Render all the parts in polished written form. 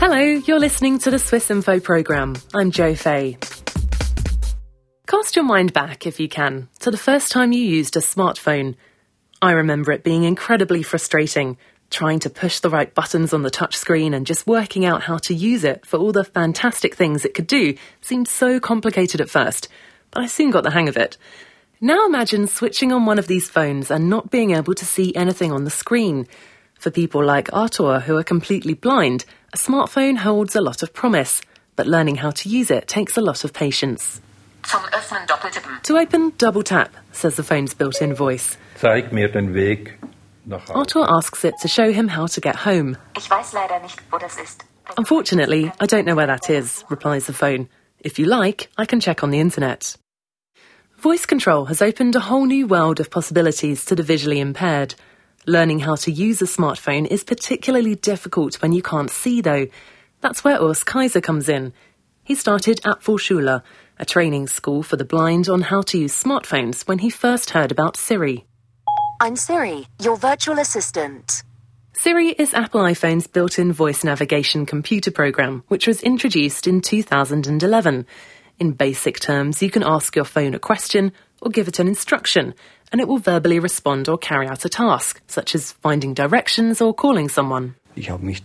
Hello, you're listening to the Swiss Info programme. I'm Jo Fay. Cast your mind back, if you can, to the first time you used a smartphone. I remember it being incredibly frustrating, trying to push the right buttons on the touchscreen and just working out how to use it for all the fantastic things it could do seemed so complicated at first, but I soon got the hang of it. Now imagine switching on one of these phones and not being able to see anything on the screen. For people like Arthur, who are completely blind, a smartphone holds a lot of promise, but learning how to use it takes a lot of patience. To open, double tap, says the phone's built-in voice. Zeig mir den Weg nach Hause. Arthur asks it to show him how to get home. Unfortunately, I don't know where that is, replies the phone. If you like, I can check on the internet. Voice control has opened a whole new world of possibilities to the visually impaired. Learning how to use a smartphone is particularly difficult when you can't see, though. That's where Urs Kaiser comes in. He started Apfelschule, a training school for the blind on how to use smartphones, when he first heard about Siri. I'm Siri, your virtual assistant. Siri is Apple iPhone's built-in voice navigation computer program, which was introduced in 2011. In basic terms, you can ask your phone a question or give it an instruction, and it will verbally respond or carry out a task, such as finding directions or calling someone. I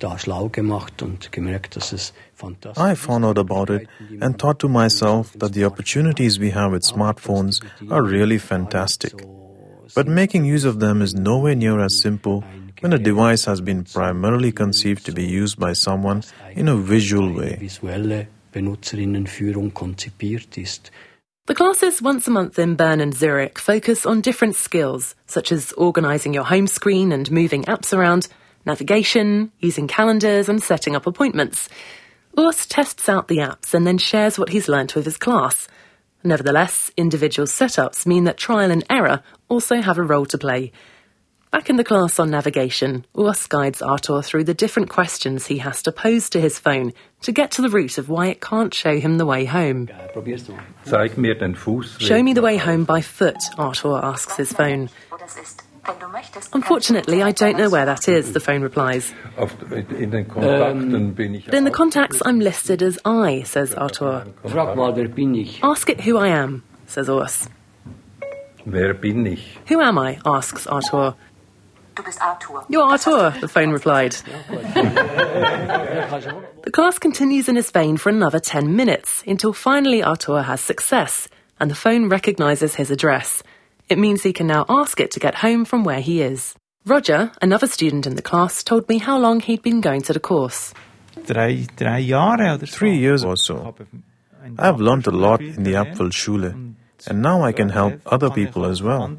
found out about it and thought to myself that the opportunities we have with smartphones are really fantastic. But making use of them is nowhere near as simple when a device has been primarily conceived to be used by someone in a visual way. The classes once a month in Bern and Zurich focus on different skills, such as organising your home screen and moving apps around, navigation, using calendars and setting up appointments. Urs tests out the apps and then shares what he's learnt with his class. Nevertheless, individual setups mean that trial and error also have a role to play. Back in the class on navigation, Urs guides Arthur through the different questions he has to pose to his phone to get to the root of why it can't show him the way home. Zeig mir den Fußweg. Show me the way home by foot, Arthur asks his phone. Unfortunately, I don't know where that is, the phone replies. But in the contacts, I'm listed as I, says Arthur. Ask it who I am, says Urs. Wer bin ich? Who am I? Asks Arthur. You're Arthur, the phone replied. The class continues in his vein for another 10 minutes, until finally Arthur has success, and the phone recognises his address. It means he can now ask it to get home from where he is. Roger, another student in the class, told me how long he'd been going to the course. 3 years or so. I've learned a lot in the Apfelschule, and now I can help other people as well.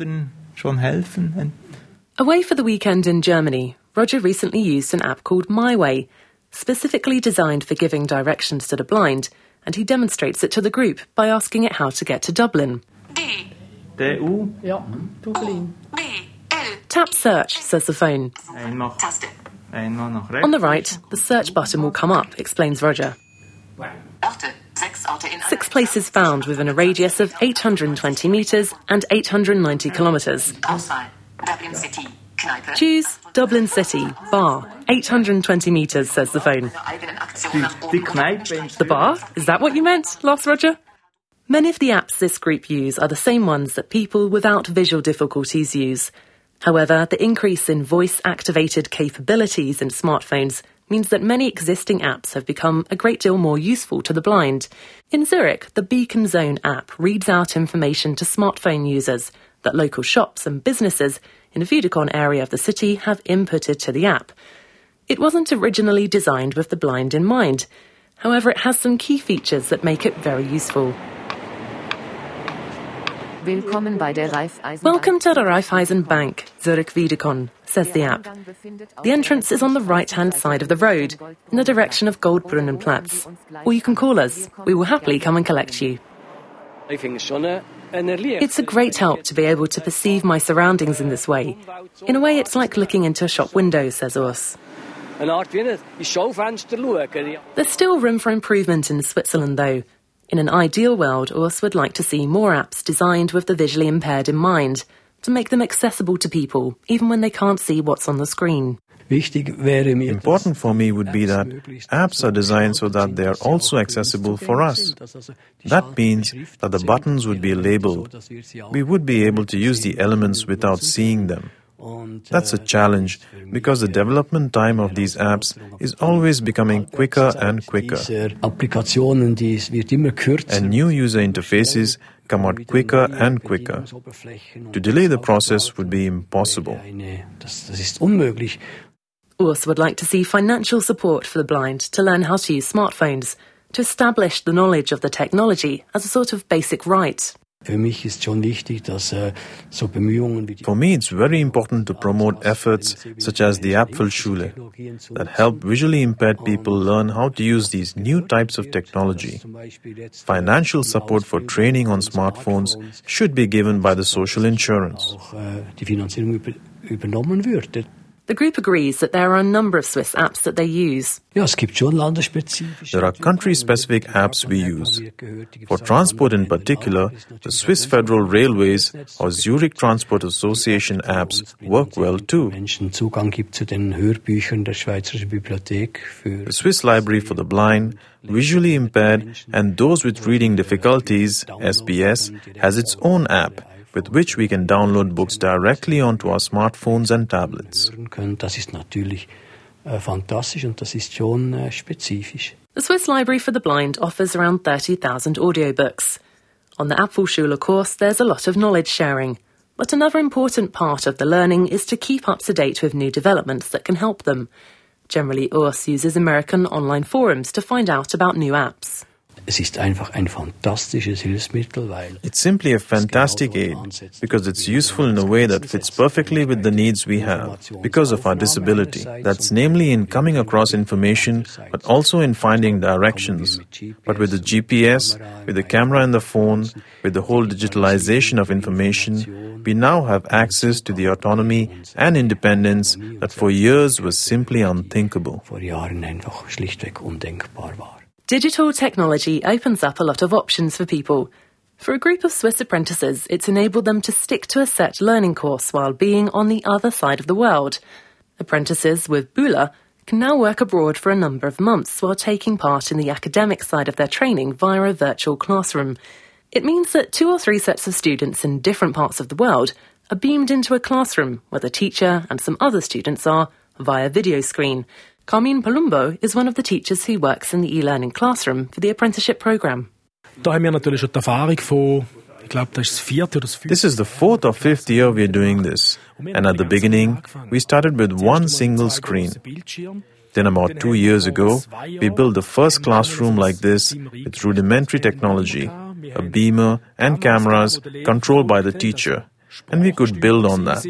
Away for the weekend in Germany, Roger recently used an app called My Way, specifically designed for giving directions to the blind, and he demonstrates it to the group by asking it how to get to Dublin. Tap search, says the phone. On the right, the search button will come up, explains Roger. 6 places found within a radius of 820 metres and 890 kilometres. Choose Dublin City, bar, 820 metres, says the phone. The bar? Is that what you meant? Laughs Roger. Many of the apps this group use are the same ones that people without visual difficulties use. However, the increase in voice-activated capabilities in smartphones means that many existing apps have become a great deal more useful to the blind. In Zurich, the Beacon Zone app reads out information to smartphone users that local shops and businesses in the Wiedekon area of the city have inputted to the app. It wasn't originally designed with the blind in mind. However, it has some key features that make it very useful. Welcome to the Raiffeisen Bank, Zurich Wiedekon, says the app. The entrance is on the right-hand side of the road, in the direction of Goldbrunnenplatz. Or you can call us. We will happily come and collect you. It's a great help to be able to perceive my surroundings in this way. In a way, it's like looking into a shop window, says Urs. There's still room for improvement in Switzerland, though. In an ideal world, Urs would like to see more apps designed with the visually impaired in mind, to make them accessible to people, even when they can't see what's on the screen. Important for me would be that apps are designed so that they are also accessible for us. That means that the buttons would be labeled. We would be able to use the elements without seeing them. That's a challenge because the development time of these apps is always becoming quicker and quicker. And new user interfaces come out quicker and quicker. To delay the process would be impossible. Urs would like to see financial support for the blind to learn how to use smartphones, to establish the knowledge of the technology as a sort of basic right. For me, it's very important to promote efforts such as the Apfelschule that help visually impaired people learn how to use these new types of technology. Financial support for training on smartphones should be given by the social insurance. The group agrees that there are a number of Swiss apps that they use. There are country-specific apps we use. For transport in particular, the Swiss Federal Railways or Zurich Transport Association apps work well too. The Swiss Library for the Blind, Visually Impaired and those with reading difficulties, SBS, has its own app, with which we can download books directly onto our smartphones and tablets. The Swiss Library for the Blind offers around 30,000 audiobooks. On the Apfelschule course, there's a lot of knowledge sharing. But another important part of the learning is to keep up to date with new developments that can help them. Generally, Urs uses American online forums to find out about new apps. It's simply a fantastic aid because it's useful in a way that fits perfectly with the needs we have because of our disability. That's namely in coming across information but also in finding directions. But with the GPS, with the camera in the phone, with the whole digitalization of information, we now have access to the autonomy and independence that for years was simply unthinkable. Digital technology opens up a lot of options for people. For a group of Swiss apprentices, it's enabled them to stick to a set learning course while being on the other side of the world. Apprentices with Bula can now work abroad for a number of months while taking part in the academic side of their training via a virtual classroom. It means that 2 or 3 sets of students in different parts of the world are beamed into a classroom where the teacher and some other students are via video screen. Carmine Palumbo is one of the teachers who works in the e-learning classroom for the apprenticeship program. This is the 4th or 5th year we are doing this. And at the beginning, we started with one single screen. Then about 2 years ago, we built the first classroom like this with rudimentary technology, a beamer and cameras controlled by the teacher. And we could build on that.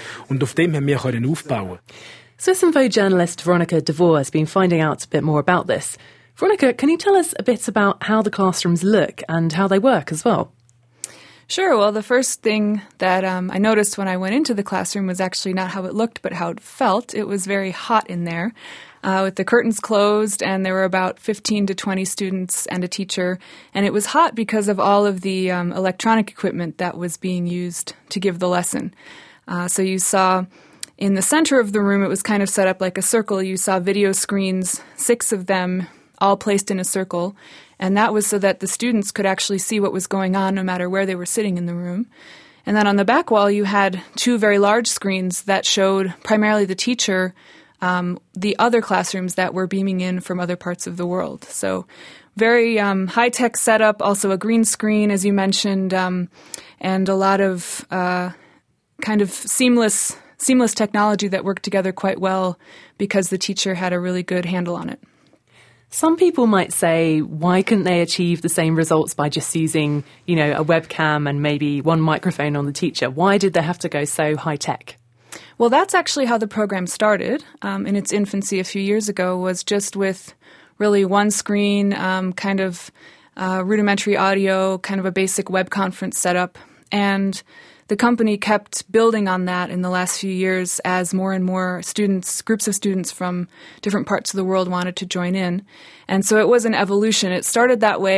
Swiss Info journalist Veronica Devor has been finding out a bit more about this. Veronica, can you tell us a bit about how the classrooms look and how they work as well? Sure. Well, the first thing that I noticed when I went into the classroom was actually not how it looked, but how it felt. It was very hot in there with the curtains closed, and there were about 15 to 20 students and a teacher. And it was hot because of all of the electronic equipment that was being used to give the lesson. So you saw in the center of the room, it was kind of set up like a circle. You saw video screens, 6 of them, all placed in a circle. And that was so that the students could actually see what was going on no matter where they were sitting in the room. And then on the back wall, you had 2 very large screens that showed primarily the teacher, the other classrooms that were beaming in from other parts of the world. So very high-tech setup, also a green screen, as you mentioned, and a lot of kind of seamless technology that worked together quite well because the teacher had a really good handle on it. Some people might say, why couldn't they achieve the same results by just using, a webcam and maybe one microphone on the teacher? Why did they have to go so high-tech? Well, that's actually how the program started in its infancy a few years ago, was just with really one screen, kind of rudimentary audio, kind of a basic web conference setup. And the company kept building on that in the last few years as more and more students, groups of students from different parts of the world wanted to join in. And so it was an evolution. It started that way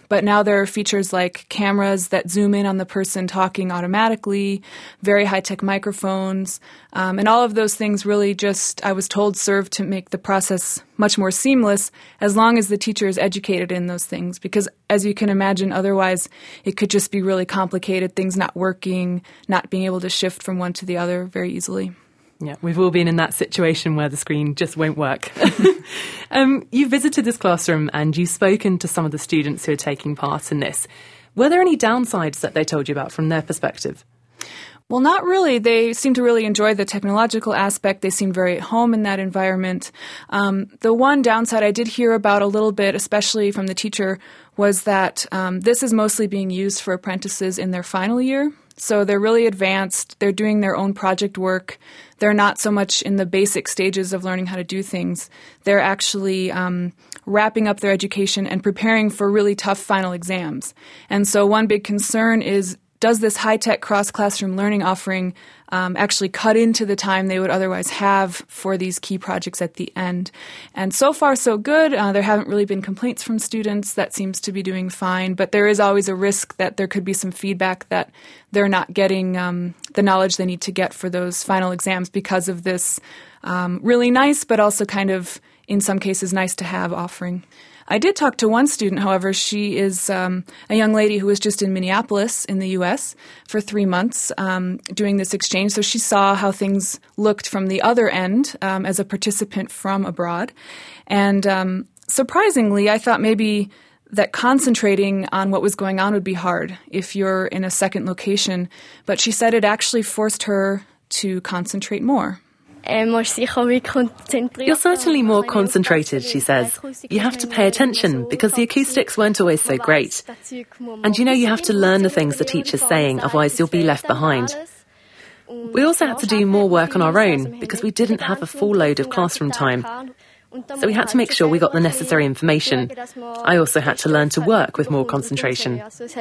But now there are features like cameras that zoom in on the person talking automatically, very high-tech microphones, and all of those things really just, I was told, serve to make the process much more seamless as long as the teacher is educated in those things. Because as you can imagine, otherwise it could just be really complicated, things not working, not being able to shift from one to the other very easily. Yeah, we've all been in that situation where the screen just won't work. You visited this classroom and you've spoken to some of the students who are taking part in this. Were there any downsides that they told you about from their perspective? Well, not really. They seem to really enjoy the technological aspect. They seem very at home in that environment. The one downside I did hear about a little bit, especially from the teacher, was that this is mostly being used for apprentices in their final year. So they're really advanced. They're doing their own project work. They're not so much in the basic stages of learning how to do things. They're actually wrapping up their education and preparing for really tough final exams. And so one big concern is, does this high-tech cross-classroom learning offering actually cut into the time they would otherwise have for these key projects at the end? And so far, so good. There haven't really been complaints from students. That seems to be doing fine. But there is always a risk that there could be some feedback that they're not getting the knowledge they need to get for those final exams because of this really nice, but also kind of, in some cases, nice to have offering. I did talk to one student, however. She is a young lady who was just in Minneapolis in the U.S. for 3 months doing this exchange. So she saw how things looked from the other end as a participant from abroad. And surprisingly, I thought maybe that concentrating on what was going on would be hard if you're in a second location. But she said it actually forced her to concentrate more. You're certainly more concentrated, she says. You have to pay attention because the acoustics weren't always so great. And you have to learn the things the teacher's saying, otherwise you'll be left behind. We also had to do more work on our own because we didn't have a full load of classroom time. So we had to make sure we got the necessary information. I also had to learn to work with more concentration.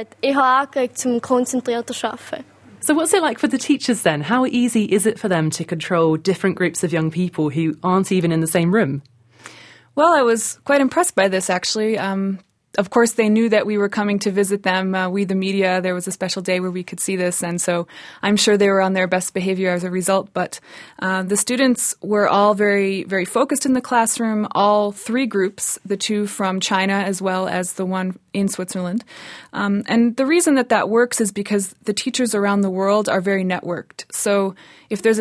So what's it like for the teachers then? How easy is it for them to control different groups of young people who aren't even in the same room? Well, I was quite impressed by this, actually. Of course, they knew that we were coming to visit them. We, the media, there was a special day where we could see this, and so I'm sure they were on their best behavior as a result. But the students were all very, very focused in the classroom, all three groups, the two from China as well as the one in Switzerland. And the reason that works is because the teachers around the world are very networked. So if there's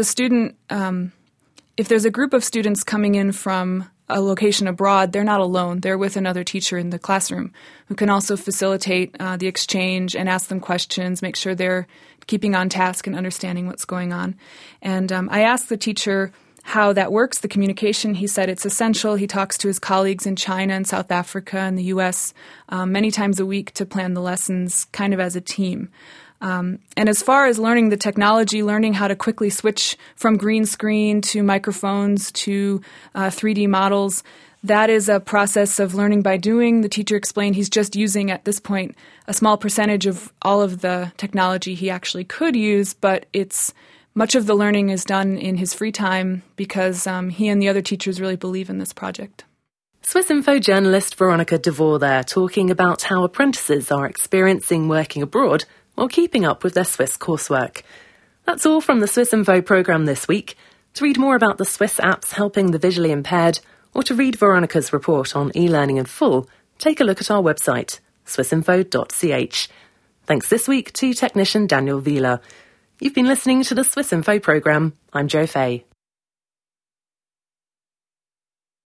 a group of students coming in from a location abroad, they're not alone. They're with another teacher in the classroom who can also facilitate the exchange and ask them questions, make sure they're keeping on task and understanding what's going on. And I asked the teacher how that works, the communication. He said it's essential. He talks to his colleagues in China and South Africa and the U.S. Many times a week to plan the lessons kind of as a team. And as far as learning the technology, learning how to quickly switch from green screen to microphones to 3D models, that is a process of learning by doing. The teacher explained he's just using, at this point, a small percentage of all of the technology he actually could use, but much of the learning is done in his free time because he and the other teachers really believe in this project. Swissinfo journalist Veronica Devore there, talking about how apprentices are experiencing working abroad while keeping up with their Swiss coursework. That's all from the Swissinfo programme this week. To read more about the Swiss apps helping the visually impaired, or to read Veronica's report on e-learning in full, take a look at our website, swissinfo.ch. Thanks this week to technician Daniel Wieler. You've been listening to the Swissinfo programme. I'm Jo Fay.